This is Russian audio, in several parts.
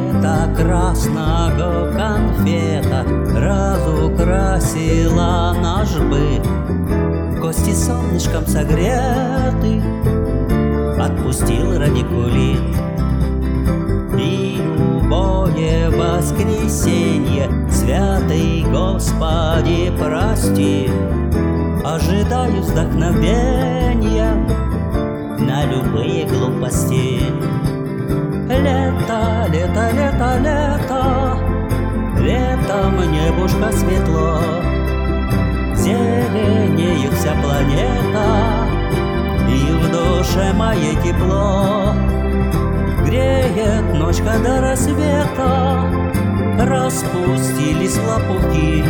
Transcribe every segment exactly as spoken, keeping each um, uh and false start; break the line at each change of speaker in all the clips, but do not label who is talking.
Лето красного конфета разукрасила наш быт. Кости солнышком согреты, отпустил радикулит. И убое воскресенье, святый Господи, прости, ожидаю вдохновения на любые глупости. Лето, лето, лето, лето, летом небушка светло, зеленеет вся планета, и в душе моей тепло. Греет ночка до рассвета, распустились лопухи.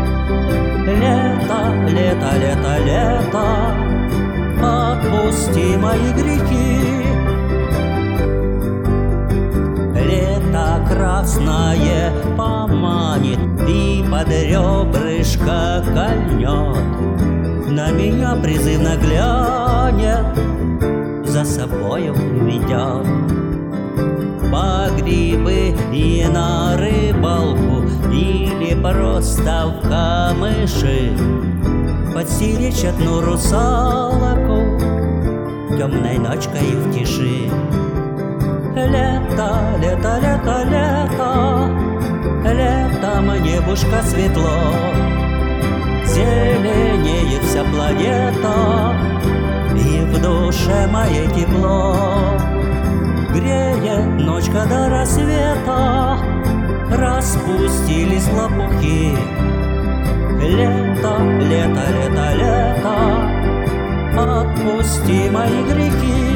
Лето, лето, лето, лето, отпусти мои грехи. Лето красное поманит и под ребрышко кольнет, на меня призывно глянет, за собою ведет. По грибы и на рыбалку, или просто в камыши, подстеречь одну русалку темной ночкой в тиши. Лето, лето, лето, лето, летом небушка светло, зеленеет вся планета, и в душе моей тепло. Греет ночка до рассвета, распустились лопухи. Лето, лето, лето, лето, отпусти мои грехи.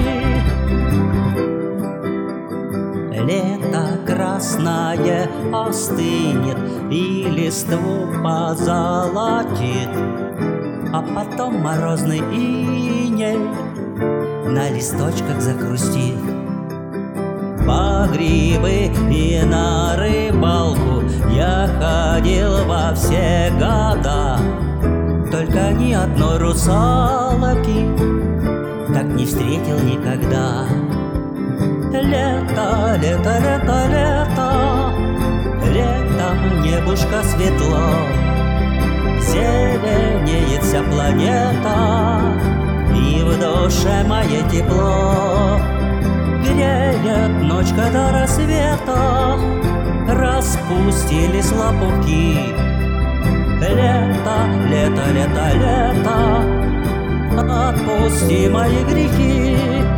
Лето красное остынет и листву позолотит, а потом морозный иней на листочках захрустит. По грибы и на рыбалку я ходил во все года, только ни одной русалки так не встретил никогда. Лето, лето, лето, лето, летом небушка светло, зеленеет вся планета, и в душе моей тепло. Греет ночка до рассвета, распустились лопухи. Лето, лето, лето, лето, отпусти мои грехи.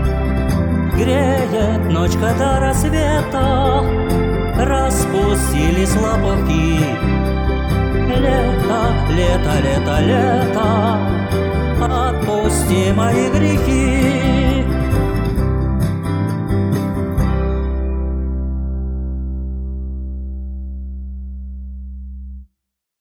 Греет ночка до рассвета, распустились лопухи. Лето, лето, лето, лето, отпусти мои грехи.